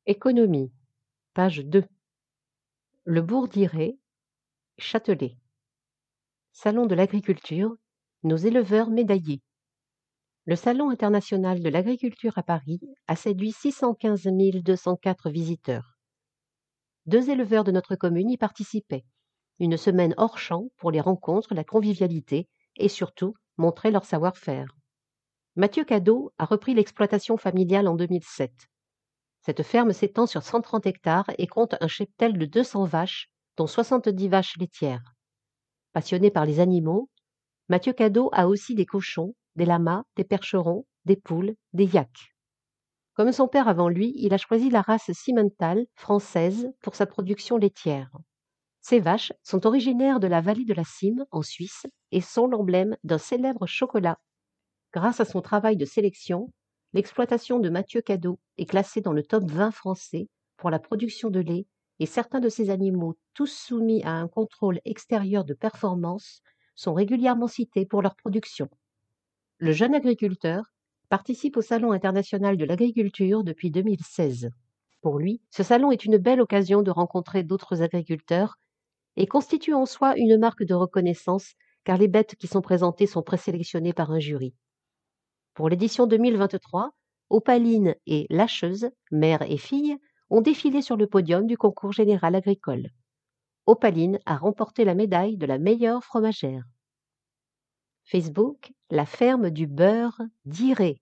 Économie, page 2. Le bourg d'Iré, Châtelet. Salon de l'agriculture, nos éleveurs médaillés. Le Salon international de l'agriculture à Paris a séduit 615 204 visiteurs. 2 éleveurs de notre commune y participaient. Une semaine hors champ pour les rencontres, la convivialité et surtout montrer leur savoir-faire. Mathieu Cadot a repris l'exploitation familiale en 2007. Cette ferme s'étend sur 130 hectares et compte un cheptel de 200 vaches, dont 70 vaches laitières. Passionné par les animaux, Mathieu Cadot a aussi des cochons, des lamas, des percherons, des poules, des yaks. Comme son père avant lui, il a choisi la race Simmental française pour sa production laitière. Ces vaches sont originaires de la vallée de la Cime, en Suisse, et sont l'emblème d'un célèbre chocolat. Grâce à son travail de sélection, l'exploitation de Mathieu Cadot est classée dans le top 20 français pour la production de lait et certains de ces animaux, tous soumis à un contrôle extérieur de performance, sont régulièrement cités pour leur production. Le jeune agriculteur participe au Salon international de l'agriculture depuis 2016. Pour lui, ce salon est une belle occasion de rencontrer d'autres agriculteurs et constitue en soi une marque de reconnaissance car les bêtes qui sont présentées sont présélectionnées par un jury. Pour l'édition 2023, Opaline et Lacheuse, mère et fille, ont défilé sur le podium du concours général agricole. Opaline a remporté la médaille de la meilleure fromagère. Facebook, la ferme du beurre d'Iré.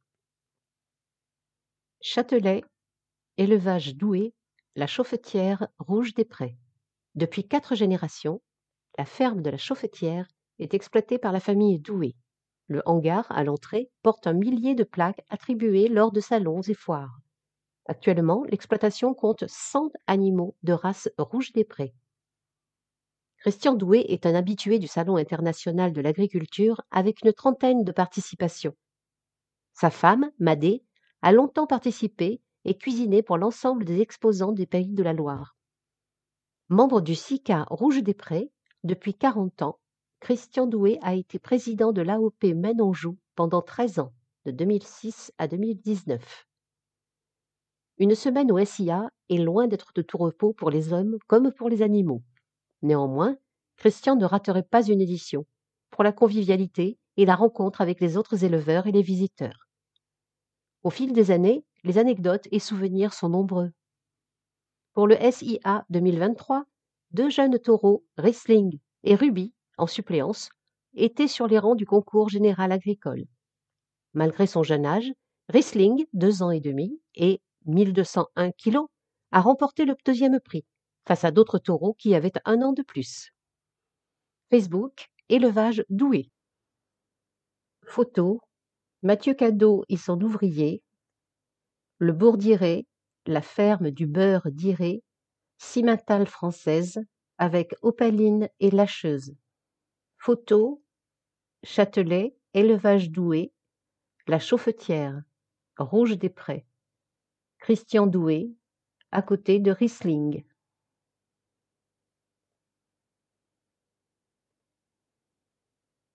Châtelet, élevage Doué, la chauffetière Rouge des Prés. Depuis 4 générations, la ferme de la Chauffetière est exploitée par la famille Doué. Le hangar, à l'entrée, porte un millier de plaques attribuées lors de salons et foires. Actuellement, l'exploitation compte 100 animaux de race Rouge des Prés. Christian Doué est un habitué du Salon international de l'agriculture avec une trentaine de participations. Sa femme, Madé, a longtemps participé et cuisiné pour l'ensemble des exposants des Pays de la Loire. Membre du SICA Rouge des Prés, depuis 40 ans, Christian Doué a été président de l'AOP Maine-Anjou pendant 13 ans, de 2006 à 2019. Une semaine au SIA est loin d'être de tout repos pour les hommes comme pour les animaux. Néanmoins, Christian ne raterait pas une édition, pour la convivialité et la rencontre avec les autres éleveurs et les visiteurs. Au fil des années, les anecdotes et souvenirs sont nombreux. Pour le SIA 2023, 2 jeunes taureaux, Riesling et Ruby, en suppléance, étaient sur les rangs du concours général agricole. Malgré son jeune âge, Riesling, 2 ans et demi, et 1201 kilos, a remporté le 2e prix, face à d'autres taureaux qui avaient 1 an de plus. Facebook, élevage Doué. Photo, Mathieu Cadot et son ouvrier, le bourg d'Iré, la ferme du beurre d'Iré, Simmental française, avec Opaline et Lacheuse. Photo, Châtelet, élevage Doué, la Chauffetière, Rouge des Prés. Christian Doué, à côté de Riesling.